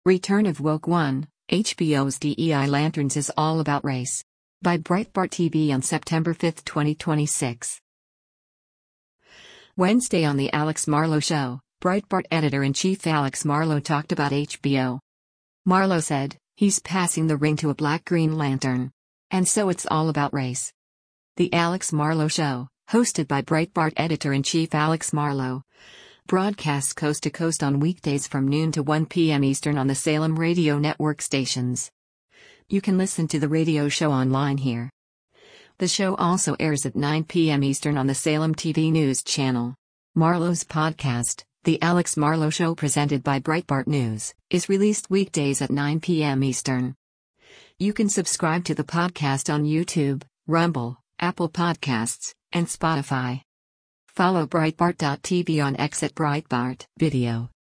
Return of Woke One, HBO's DEI Lanterns is all about race. By Breitbart TV on September 5, 2026. Wednesday on The Alex Marlow Show, Breitbart editor-in-chief Alex Marlow talked about HBO. Marlow said, "He's passing the ring to a black Green Lantern. And so it's all about race." The Alex Marlow Show, hosted by Breitbart editor-in-chief Alex Marlow, broadcasts coast to coast on weekdays from noon to 1 p.m. Eastern on the Salem Radio Network stations. You can listen to the radio show online here. The show also airs at 9 p.m. Eastern on the Salem TV News channel. Marlow's podcast, The Alex Marlow Show presented by Breitbart News, is released weekdays at 9 p.m. Eastern. You can subscribe to the podcast on YouTube, Rumble, Apple Podcasts, and Spotify. Follow Breitbart.tv on X at Breitbart Video.